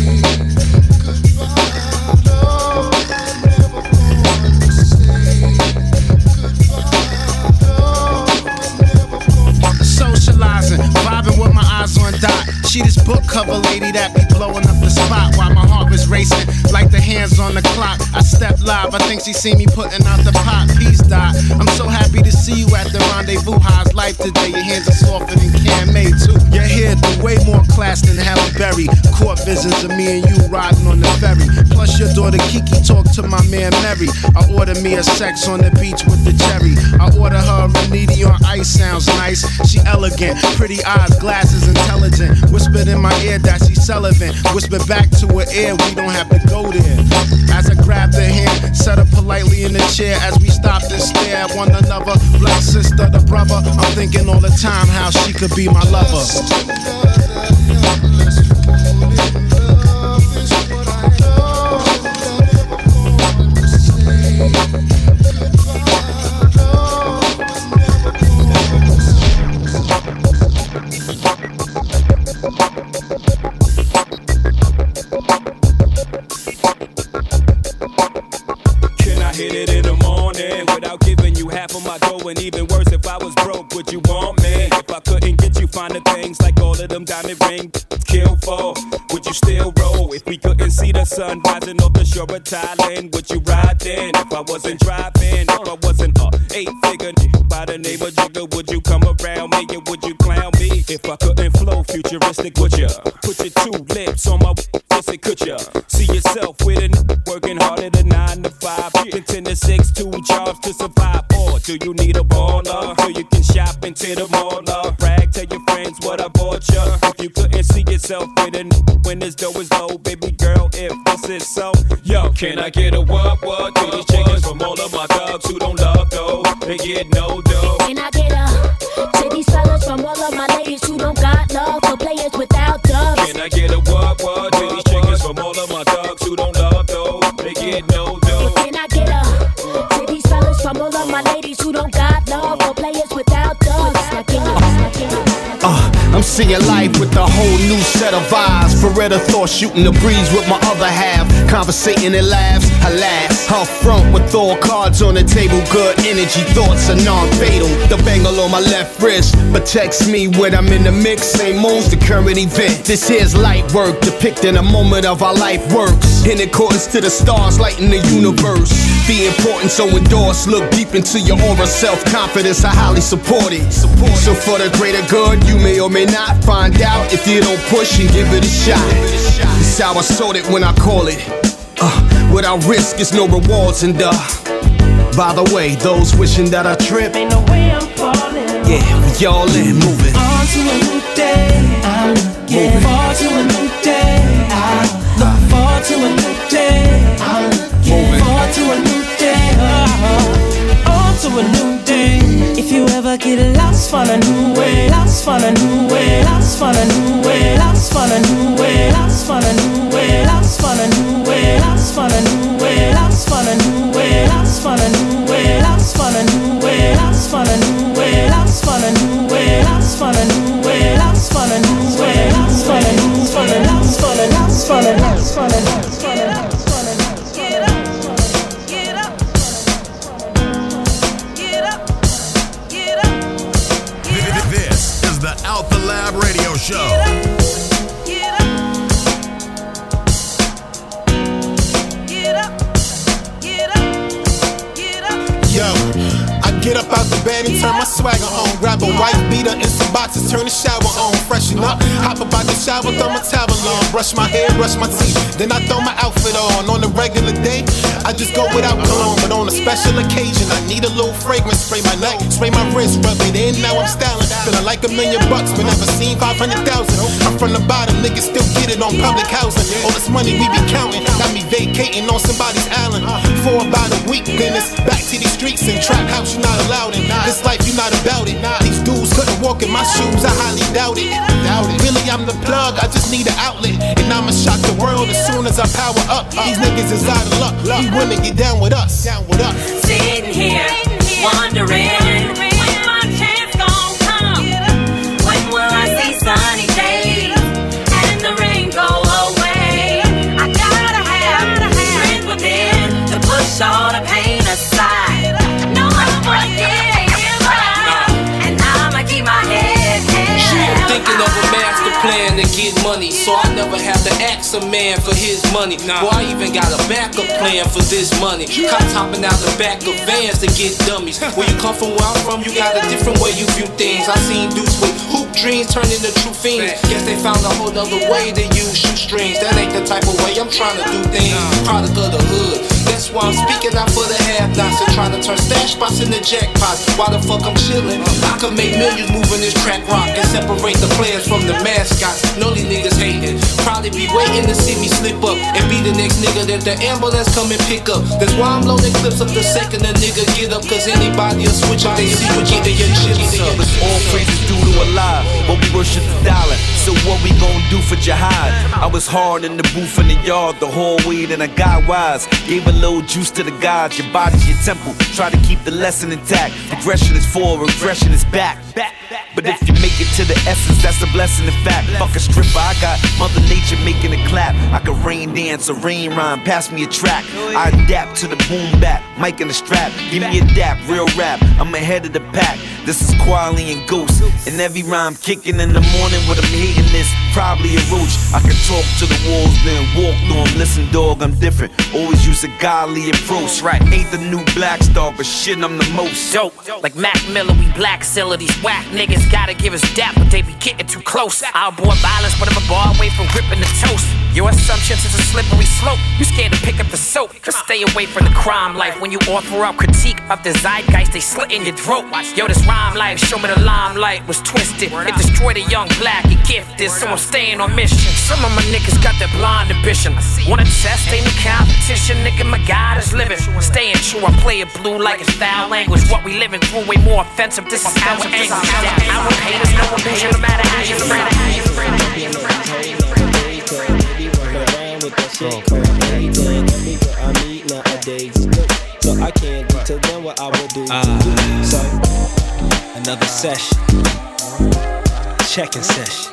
Speaker 17: Socializing, vibing with my eyes on Dot. She this book cover lady that be blowing up the spot while my heart is racing like the hands on the clock. I step live, I think she see me putting out the pot. Peace dot. I'm so happy to see you at the rendezvous. How's life today? Your hands are softer than Cam May too. Your hair do way more class than Halle Berry. Court visions of me and you riding on the ferry. Plus your daughter Kiki talk to my man Mary. I order me a sex on the beach with the cherry. I order her a Reniti on ice, sounds nice. She elegant, pretty eyes, glasses, intelligent. Whispered in my ear that she's Sullivan. Whispered back to her ear, we don't have to go there. As I grabbed her hand, set her politely in the chair as we stopped and stared at one another. Black sister, the brother. I'm thinking all the time how she could be my lover.
Speaker 18: Hit it in the morning without giving you half of my dough. And even worse, if I was broke, would you want me? If I couldn't get you finer things like all of them diamond rings kill for, would you still roll? If we couldn't see the sun rising off the shore of Thailand, would you ride then? If I wasn't driving, if I wasn't a 8-figure by the name of Jigga, would you come around me and would you clown me? If I couldn't flow futuristic, would ya put your 2 lips on my pussy? Could ya see yourself with a working harder than 9 to 5, 10 to 6, 2 jobs to survive? Or do you need a baller so you can shop into the mall? Brag, tell your friends what I bought ya. If you couldn't see yourself with a when this dough is low, baby girl, if this is so, yo, can I get a what to these chickens from all of my dogs who don't love dough? They get no dough.
Speaker 19: Can I get a to these fellas from all of my ladies who don't got love for players without dubs?
Speaker 18: Can I get a what to these chickens from all of my dogs who don't love dough? They get no dough.
Speaker 19: Can I get a to these fellas from all of my ladies who don't got love for players without dubs?
Speaker 6: I'm seeing life with a whole new set of eyes. Beretta thought shooting the breeze with my other half. Conversating and laughs, alas. Up front with all cards on the table. Good energy, thoughts are non-fatal. The bangle on my left wrist protects me when I'm in the mix. Same moves the current event. This here's light work, depicting a moment of our life works. In accordance to the stars lighting the universe. The importance so endorsed. Look deep into your aura. Self-confidence, I highly support it. So for the greater good, you may or may not find out if you don't push and give it a shot. It's how I sold it when I call it. Without risk, it's no rewards. And by the way, those wishing that I trip,
Speaker 11: ain't no way I'm falling.
Speaker 6: Yeah, we all in, moving
Speaker 11: on to a new day. I'm looking forward to a new day. I look forward to a new day. I'm looking forward to a new day. On to a new day. If you ever get lost, find a new way, lost, find a new way, lost, find a new way, lost, find a new way, lost, find a new way, lost, find a new way, lost, find a new way, lost, find a new way, lost, find a new way, lost, find a new way, lost, find a new way, lost, find a new way, lost, find a new way, lost, find a new way, lost, find a new way, lost, find a lost, find a lost, find a lost, find a lost.
Speaker 1: This is the Out the Lab Radio Show.
Speaker 16: Yo, I get up out the bed and turn my swagger on. Grab a white beater and some boxes, turn the shower on. Freshen up, hop up out the shower, throw my towel on. Brush my hair, brush my teeth, then I throw my outfit on. On a regular day, I just go without cologne. But on a special occasion, I need a little fragrance. Spray my neck, spray my wrist, rub it in, now I'm styling. Feeling like $1 million, but never seen 500,000. I'm from the bottom, niggas still get it on public housing. All this money we be counting, got me vacating on somebody's island. For about a week, then it's back to these streets and trap house, you're not allowed in. This life, you're not about it. These dudes couldn't walk in my shoes, I highly doubt it. Really, I'm the plug, I just need an outlet. And I'ma shock the world as soon as I power up. These niggas is out of luck, we wanna get down with us.
Speaker 20: Sitting here, wondering when my chance gon' come. When will I see sunny days and the rain go away? I gotta have strength within to push all the pain aside. No, I'm forgetting and I'ma keep my head held.
Speaker 21: Thinking of a master plan to get money, so I never have to ask a man for his money. Boy, I even got a backup plan for this money. Cops hopping out the back of vans to get dummies. Where you come from, where I'm from, you got a different way you view things. I seen dudes with hoop dreams turn into true fiends. Guess they found a whole other way to use shoestrings. That ain't the type of way I'm trying to do things. Product of the hood. That's why I'm speaking out for the have-nots and trying to turn stash spots into jackpots. Why the fuck I'm chillin'? I could make millions moving this track rock and separate the players from the mascots. Know these niggas hating. Probably be waiting to see me slip up and be the next nigga that the ambulance come and pick up. That's why I'm loading clips up the second a nigga get up. Cause anybody will switch up, they see what you get your chips up.
Speaker 3: All praises due to Allah, but we worship the dollar. So what we gon' do for jihad? I was hard in the booth in the yard the whole way, then I got wise. Gave a little juice to the gods, your body's your temple. Try to keep the lesson intact. Progression is forward, regression is back. But if you make it to the essence, that's a blessing in fact. Fuck a stripper, I got Mother Nature making a clap. I can rain dance, a rain rhyme, pass me a track. I adapt to the boom bap, mic in the strap. Give me a dap, real rap, I'm ahead of the pack. This is Quali and Ghost, and every rhyme kicking in the morning. What I'm hating is probably a roach. I can talk to the walls, then walk through them. Listen dog, I'm different, always use a godly approach. Right, ain't the new black star, but shit I'm the most.
Speaker 22: Dope, like Mac Miller, we black seller. These whack niggas gotta give us dap, but they be getting too close. I'll avoid violence, but I'm a bar away from gripping the toast. Your assumptions is a slippery slope. You scared to pick up the soap. Just stay away from the crime life. When you offer up critique of the zeitgeist, they slit in your throat. Yo, this rhyme life, show me the limelight was twisted. It destroyed a young black and gifted, so I'm staying on mission. Some of my niggas got that blind ambition. Wanna test, ain't no competition. Nigga, my God is living. Staying true, I play it blue like it's foul language. What we living through way more offensive. This is our anguish. Our haters, no illusion, no matter how you friend.
Speaker 23: With that shit called anything, tell me what I need nowadays. So I can't tell them what I would do. So another session, checking session.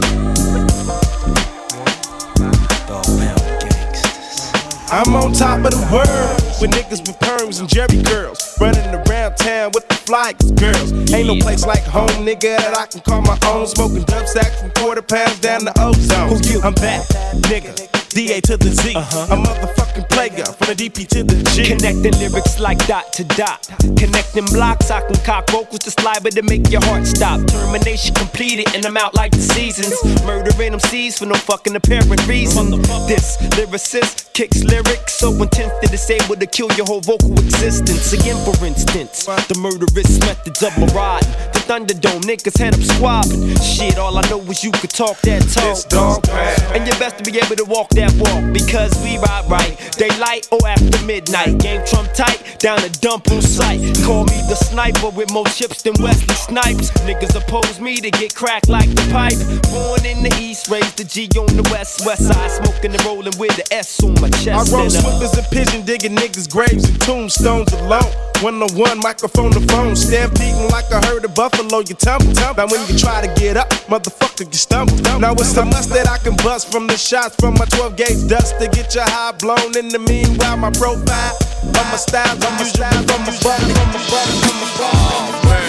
Speaker 12: I'm on top of the world with niggas with perms and Jerry curls, running around town with the flyest girls. Ain't no place like home, nigga, that I can call my own. Smoking dub sacks from £quarter down the ozone. Who you? I'm back, nigga. DA to the Z, a motherfucking player from the DP to the G.
Speaker 23: Connecting lyrics like dot to dot. Connecting blocks, I can cock vocals to slide, but to make your heart stop. Termination completed, and I'm out like the seasons. Murdering MCs for no fucking apparent reason. This lyricist kicks lyrics so intense that it's able to kill your whole vocal existence. Again, for instance, the murderous methods of marauding. The Thunderdome niggas head up squabbing. Shit, all I know is you could talk that talk, dog. And you best to be able to walk that that walk because we ride right. Daylight or after midnight. Game trump tight, down a dump on sight. Call me the sniper with more chips than Wesley Snipes. Niggas oppose me to get cracked like the pipe. Born in the east, raised the G on the west side. Smoking and rolling with the S on my chest.
Speaker 12: I roll swifters and pigeon digging niggas' graves and tombstones alone. 101, microphone to phone, stampeding like a herd of buffalo. You tumble. Now when you try to get up, motherfucker, you stumble. Now it's a must that I can bust from the shots from my 12 gauge dust to get your high blown. In the meanwhile, my profile, on my style, on my style, on my body, on my body, on my body.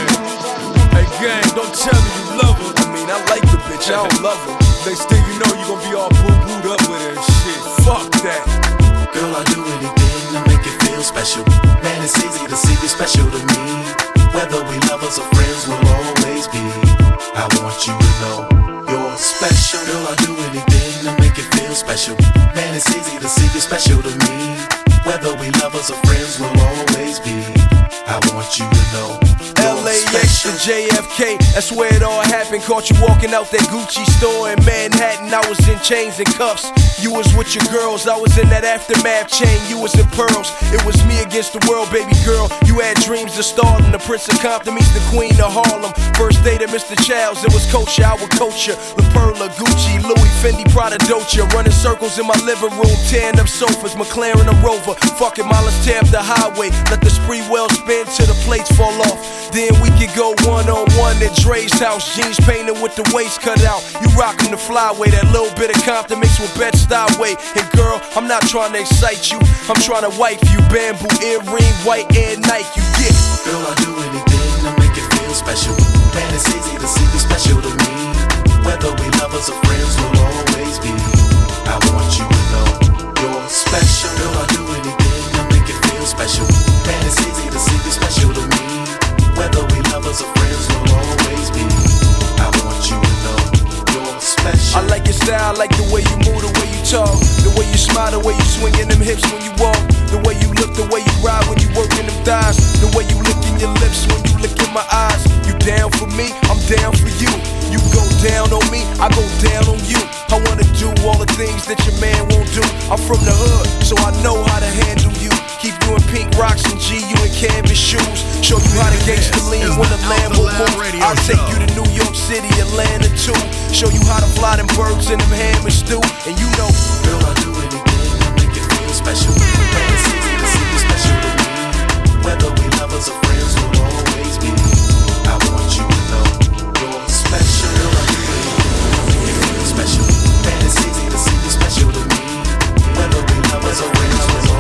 Speaker 2: Hey gang, don't tell me you love her. I mean, I like the bitch, I don't love her. Next thing you know, you gon' be all boo-booed up with her and shit. Fuck that.
Speaker 7: Girl, I do anything to make it feel special. Man, it's easy to see you special to me. Whether we lovers or friends, we'll always be. I want you to know you're special. Girl, I do anything to make it feel special. Man, it's easy to see you special to me. Whether we lovers or friends, we'll always be. I want you to know.
Speaker 2: LAX to JFK, that's where it all happened. Caught you walking out that Gucci store in Manhattan. I was in chains and cuffs. You was with your girls, I was in that aftermath chain. You was in pearls, it was me against the world, baby girl. You had dreams of stardom. The Prince of Compton meets the Queen of Harlem. First date at Mr. Childs, it was Coach, I would coach you. La Perla, Gucci, Louis, Fendi, Prada, Dolce. Running circles in my living room, tearing up sofas, McLaren, a Rover. Fucking mine, let's tear up the highway. Let the spree well spin till the plates fall off. Then we could go one-on-one at Dre's house. Jeans painted with the waist cut out. You rockin' the flyway, that little bit of Compton mixed with Bed-Stuy way. And girl, I'm not trying to excite you, I'm trying to wipe you. Bamboo earring, white Air Nike, you get.
Speaker 7: Girl, I do anything to make it feel special. Man, it's easy to see you special to me. Whether we lovers or friends, we'll always be. I want you to know you're special. Girl, I do anything to make it feel special. Man, it's easy to see you special to me. Whether we lovers or friends, we'll always be. I want you to know you're special.
Speaker 2: I like your style, I like the way you move, the way you talk, the way you smile, the way you swingin' them hips when you walk, the way you look, the way you ride when you workin' them thighs, the way you lickin' your lips when you look in my eyes. You down for me, I'm down for you. You go down on me, I go down on you. I wanna do all the things that your man won't do. I'm from the hood, so I know how to handle you. Keep you in pink rocks and G, you in canvas shoes. Show you how to gangsta lean when the Lambo move. I'll take you to New York City, Atlanta too. Show you how to fly them birds and them hammers too. And you know,
Speaker 7: girl, I do anything to make it feel special. Man, it's easy to see you special to me. Whether we lovers or friends, we'll always be. I want you to know you're special. Girl, I do anything to make it feel special. Man, it's easy to see you special to me. Whether we lovers or friends, we'll always be.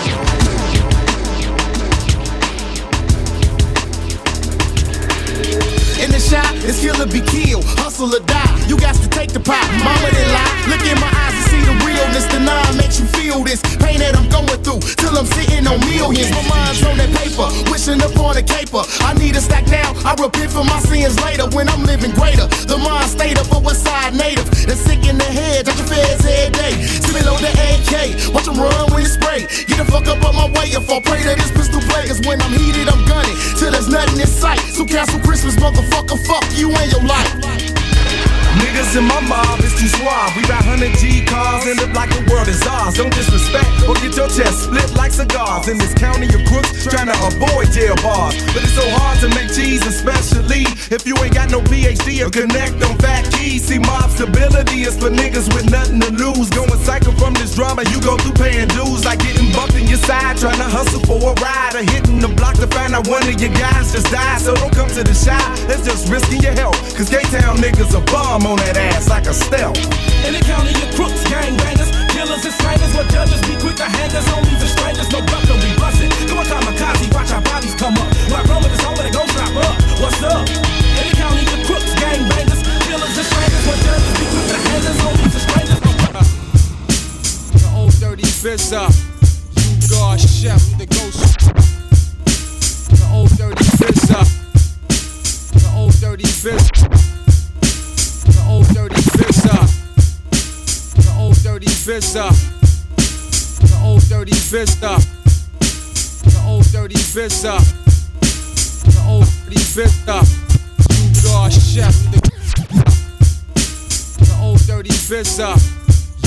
Speaker 12: In the shot, it's kill or be killed, hustle or die. You got to take the pop, mama didn't lie. Look in my eyes and see the realness. The nine makes you feel this pain that I'm going through till I'm sitting on millions. My mind's on that paper, wishing upon a caper. I need a stack now, I repent for my sins later when I'm living greater. The mind state of a West Side native, that's sick in the head, touch your feds every day. Still below the AK, watch them run when it's spray. Get the fuck up on my way if I pray that this pistol play. Cause when I'm heated, I'm gunning till there's nothing in sight. So cancel Christmas, motherfucker, fuck you and your life. Niggas in my mob is too suave. We ride 100G cars and look like the world is ours. Don't disrespect or get your chest split like cigars. In this county of crooks trying to avoid jail bars. But it's so hard to make cheese, especially if you ain't got no PhD or connect on fat keys. See, mob stability is for niggas with nothing to lose. Going cycle from this drama, you go through paying dues. Like getting bumped in your side, trying to hustle for a ride. Or hitting the block to find out one of your guys just died. So don't come to the shop, it's just risking your health. Cause K-Town niggas a bomb on that ass like a stealth.
Speaker 23: In the county of crooks, gangbangers, killers and slangers, where judges be quick to hang us, homies and strangers, no bluff, don't be bustin'. Come on, kamikaze, watch our bodies come up. When I roll with this home, they gon' drop up. What's up? In the county of crooks, gangbangers, killers and slangers, where judges be quick to hang us, homies and strangers, no bluff.
Speaker 10: The old dirty Vizza, you God chef, the ghost. The old dirty Vizza, the old dirty Vizza. The old dirty Vizza, the old dirty Vizza, the old dirty Vizza, the old dirty Vizza, the old dirty Vizza, you God chef, the old dirty Vizza, you God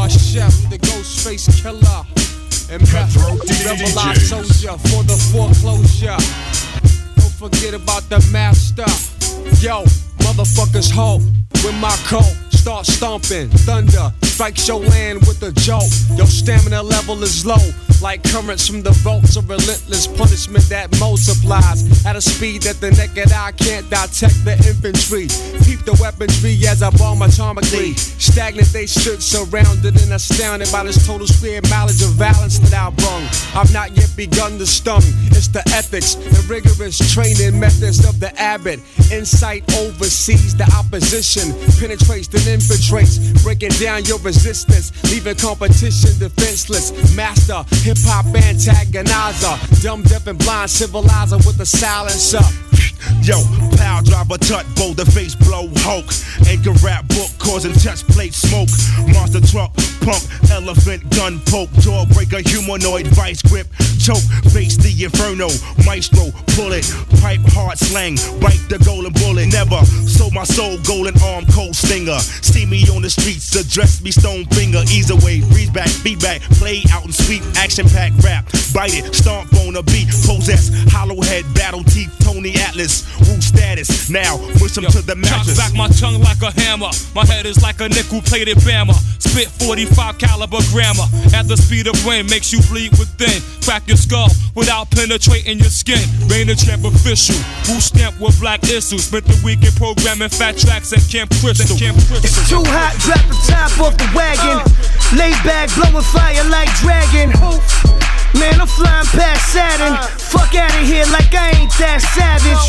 Speaker 10: God Chef, the Ghostface Killer. And Rebel I told ya for the foreclosure. Don't forget about the master. Yo, motherfuckers hope with my coat. Start stomping, thunder strikes your land with a jolt. Your stamina level is low, like currents from the vaults of relentless punishment that multiplies at a speed that the naked eye can't detect the infantry. Peep the weaponry as I bomb atomically. Stagnant they stood, surrounded and astounded by this total square mileage of violence that I brung. I've not yet begun to stung. It's the ethics and rigorous training methods of the abbot. Insight oversees the opposition, penetrates then infiltrates, breaking down your resistance, leaving competition defenseless. Master, hip-hop antagonizer, dumb, deaf, and blind civilizer with a silencer.
Speaker 9: Yo, power driver, tut, boulder face, blow, Hulk. Anchor rap book, causing test plate smoke. Monster truck, pump, elephant, gun poke. Jawbreaker, humanoid, vice grip, choke. Face the inferno, maestro, bullet. Pipe, hard slang, bite the golden bullet. Never sold my soul, golden arm, cold stinger. See me on the streets, address me stone finger. Ease away, breeze back, beat back. Play out and sweep, action-packed rap. Bite it, stomp on a beat. Possess, hollow head, battle teeth, Tony Atlas. Woo status, now push him to the mattress.
Speaker 13: Chop back my tongue like a hammer. My head is like a nickel-plated bama. Spit 45 caliber grammar. At the speed of rain, makes you bleed within. Crack your skull without penetrating your skin. Rain the Champ official. Who stamped with black issues. Spent the weekend programming fat tracks at Camp Crystal.
Speaker 15: It's too hot, drop the top off the wagon. Lay back, blowing fire like dragon. Man, I'm flying past Saturn. Fuck out of here like I ain't that savage.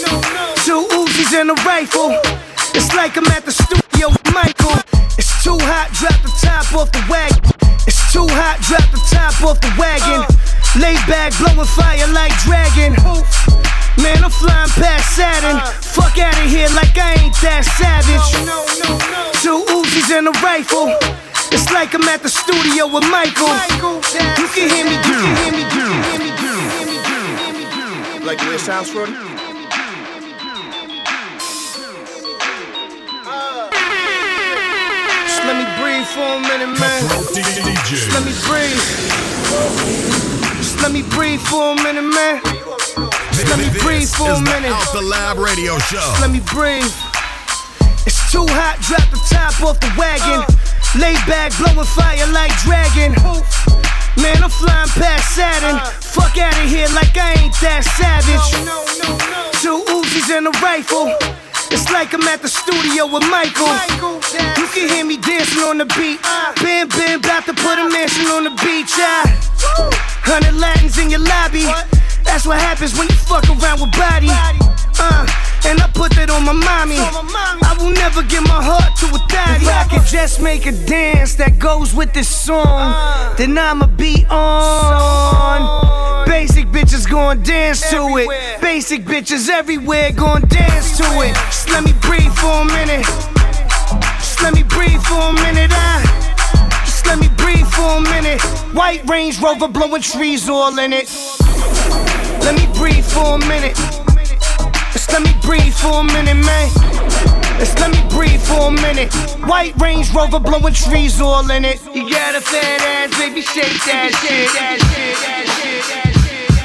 Speaker 15: 2 Uzis and a rifle. It's like I'm at the studio with Michael. It's too hot, drop the top off the wagon. It's too hot, drop the top off the wagon. Lay back, blowing fire like dragon. Man, I'm flying past Saturn. Fuck out of here like I ain't that savage. 2 Uzis and a rifle. It's like I'm at the studio with Michael. You can hear me, you can hear me, you can hear me, you can hear me, you can hear me.
Speaker 24: Like the way it sounds, Shorty?
Speaker 15: Just let me breathe for a minute, man. Just let me breathe. Just let me breathe for a minute, man. Just let me breathe for a minute.
Speaker 1: Out the Lab Radio Show.
Speaker 15: Just let me breathe. It's too hot, drop the top off the wagon. Lay back, blowing fire like dragon. Man, I'm flying past Saturn. Fuck out of here like I ain't that savage. 2 Uzis and a rifle. It's like I'm at the studio with Michael. You can hear me dancing on the beat. Bam, bam, about to put a mansion on the beach. 100 Latins in your lobby. That's what happens when you fuck around with body. And I put that on my mommy. I will never give my heart to a thotty. If I could just make a dance that goes with this song, then I'ma be on. Basic bitches gon' dance to it. Basic bitches everywhere gon' dance to it. Just let me breathe for a minute. Just let me breathe for a minute. Just let me breathe for a minute. White Range Rover blowing trees all in it. Let me breathe for a minute. Just let me breathe for a minute, man. Just let me breathe for a minute. White Range Rover blowing trees all in it. You got a fat ass, baby, shake that shit, that shit, that shit, that shit.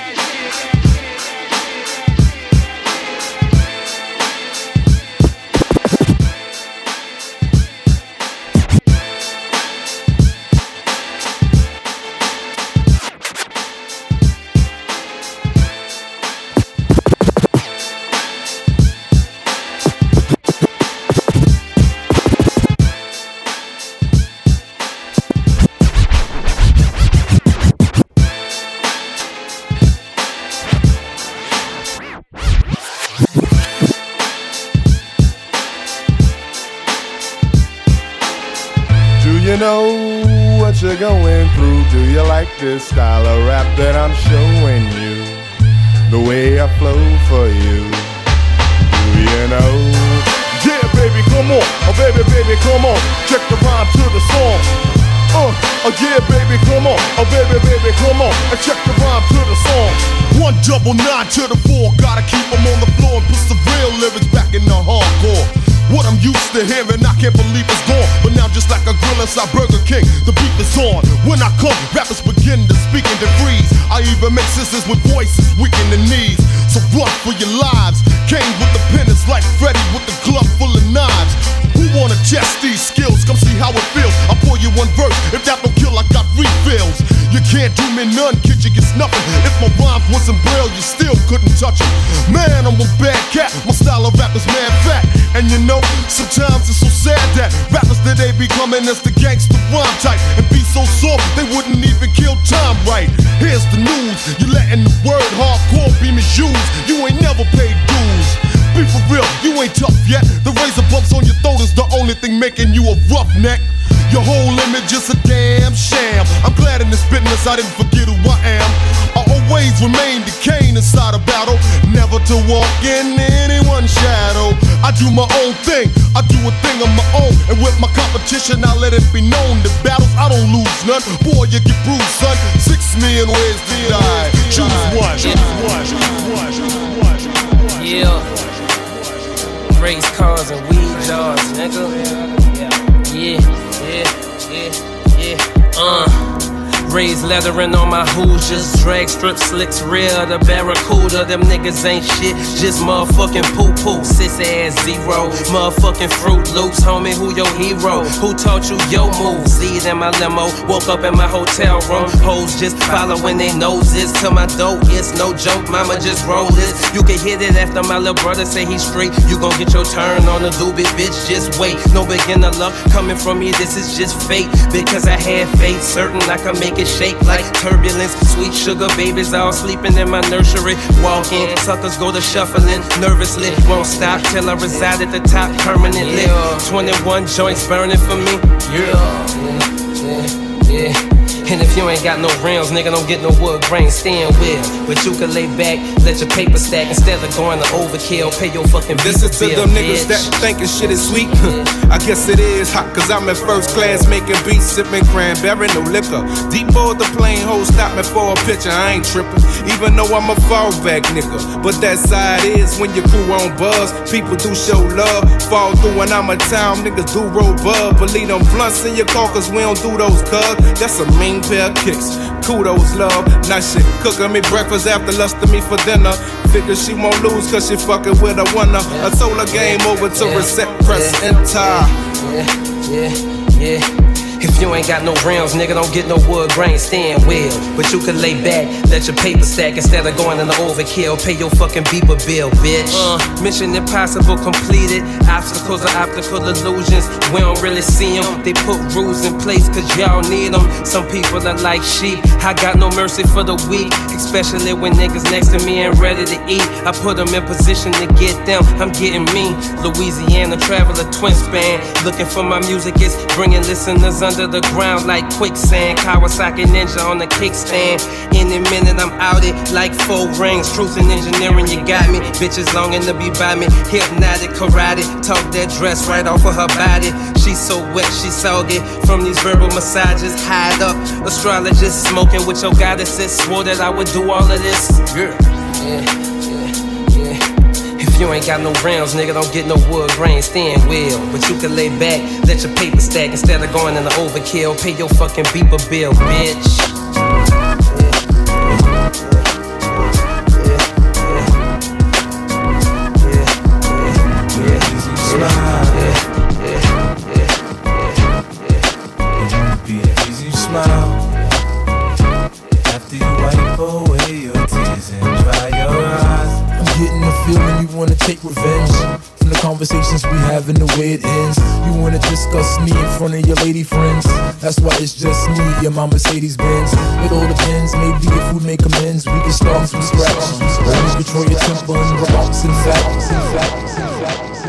Speaker 25: You know what you're going through. Do you like this style of rap that I'm showing you? The way I flow for you. Do you know?
Speaker 26: Yeah, baby, come on. Oh, baby, baby, come on. Check the rhyme to the song. Oh, yeah, baby, come on. Oh, baby, baby, come on. And check the rhyme to the song. 199 to the 4. Gotta keep them on the floor and put some real lyrics back in the hardcore. what I'm used to hearing. I can't believe it's gone, but now just like a grill inside Burger King, the beat is on. When I come, rappers begin to speak and to freeze. I even make sisters with voices weak in the knees. So run for your lives. Came with the pen, it's like Freddy with the glove full of knives. Who wanna test these skills? Come see how it feels. I'll pour you one verse. If that don't kill, I got refills. You can't do me none, kid, you get nothing. If my rhymes wasn't braille, you still couldn't touch them. Man, I'm a bad cat. My style of rap is mad fat. And you know, sometimes it's so sad that rappers today be coming as the gangster rhyme type and be so soft they wouldn't even kill time right. Here's the news. You letting the word hardcore be misused. You ain't never paid dues. Be for real, you ain't tough yet. The razor bumps on your throat is the only thing making you a roughneck. Your whole image is a damn sham. I'm glad in this business I didn't forget who I am. I always remain the Cain inside a battle, never to walk in anyone's shadow. I do my own thing, I do a thing of my own, and with my competition I let it be known. The battles I don't lose none. Boy, you get bruised, son. 6 million ways to die. Choose one.
Speaker 22: Yeah. Race cars and weed jars, nigga. Yeah. Raised leathering on my Hoosiers, drag strip slicks real, the Barracuda, them niggas ain't shit, just motherfucking poo-poo, sissy ass zero, motherfucking Fruit Loops, homie, who your hero, who taught you your moves, Z'd in my limo, woke up in my hotel room, hoes just following their noses, to my dope, it's no joke, mama just roll this, you can hit it after my little brother say he's straight, you gon' get your turn on the doobie, bitch, just wait, no beginner luck, coming from me, this is just fate, because I had faith, certain I can make it shake like turbulence. Sweet sugar babies all sleeping in my nursery. Walking, suckers go to shuffling nervously. Won't stop till I reside at the top permanently. 21 joints burning for me. Yeah. And if you ain't got no rims, nigga, don't get no wood grain, steering wheel. But you can lay back, let your paper stack instead of going to overkill. Pay your fucking bill.
Speaker 3: Listen to them niggas that thinking shit is sweet. I guess it is hot, cause I'm in first class making beats, sipping cranberry, no liquor. Deep board the plane, hold stop me for a picture, I ain't tripping. Even though I'm a fallback nigga. But that side is when your crew on buzz, people do show love. Fall through when I'm a town, niggas do roll bub. But leave them blunts in your car, cause we don't do those cuz. That's a mean pair of kicks. Kudos, love. Now she cooking me breakfast after lusting me for dinner. Figure she won't lose cause she fucking with a winner. I told her game over to reset, press enter.
Speaker 22: Yeah. If you ain't got no rims, nigga, don't get no wood grain steering wheel. But you can lay back, let your paper stack instead of going in the overkill. Pay your fucking beeper bill, bitch. Mission impossible completed. Obstacles are optical illusions. We don't really see them. They put rules in place cause y'all need them. Some people are like sheep. I got no mercy for the weak, especially when niggas next to me ain't ready to eat. I put them in position to get them. I'm getting me. Louisiana traveler twin span. Looking for my music, it's bringing listeners under the ground like quicksand. Kawasaki Ninja on the kickstand. Any minute I'm out it like 4 rings. Truth and engineering, you got me. Bitches longing to be by me. Hypnotic karate. Talk that dress right off of her body. She's so wet, she's soggy from these verbal massages. Hide up, astrologist smoking with your goddesses. Swore that I would do all of this. Yeah. If you ain't got no rims, nigga, don't get no wood grain steering wheel. But you can lay back, let your paper stack instead of going in the overkill. Pay your fucking beeper bill, bitch.
Speaker 7: Easy smile after you wipe away your tears and dry your eyes.
Speaker 4: Getting the feeling you wanna take revenge from the conversations we have and the way it ends. You wanna discuss me in front of your lady friends. That's why it's just me and my Mercedes Benz. It all depends, maybe if we make amends, we can start from scratch. Always control your temper and the bumps and facts.